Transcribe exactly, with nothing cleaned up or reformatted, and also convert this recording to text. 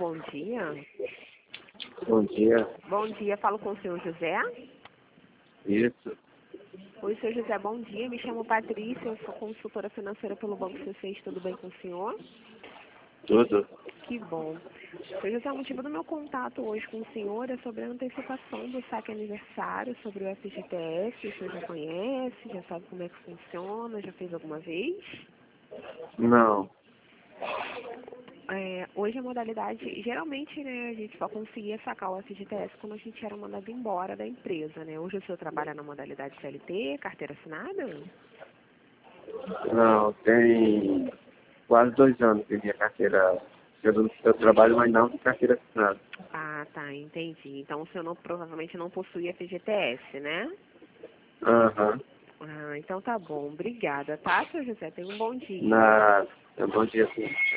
bom dia. Bom dia. Bom dia, falo com o senhor José. Isso. Oi, senhor José, bom dia. Me chamo Patrícia, eu sou consultora financeira pelo Banco C seis. Tudo bem com o senhor? Tudo. Que bom. Senhor José, o motivo do meu contato hoje com o senhor é sobre a antecipação do saque aniversário, sobre o F G T S. O senhor já conhece, já sabe como é que funciona, já fez alguma vez? Não. É, hoje a modalidade, geralmente, né, a gente só conseguia sacar o F G T S quando a gente era mandado embora da empresa, né? Hoje o senhor trabalha na modalidade C L T, carteira assinada? Não, tem quase dois anos que minha carteira. Eu, eu trabalho, mas não com carteira assinada. Ah, tá, entendi. Então o senhor não, provavelmente não possui F G T S, né? Aham. Ah, então tá bom. Obrigada, tá, senhor José? Tenha um bom dia. Na. Bom dia, sim.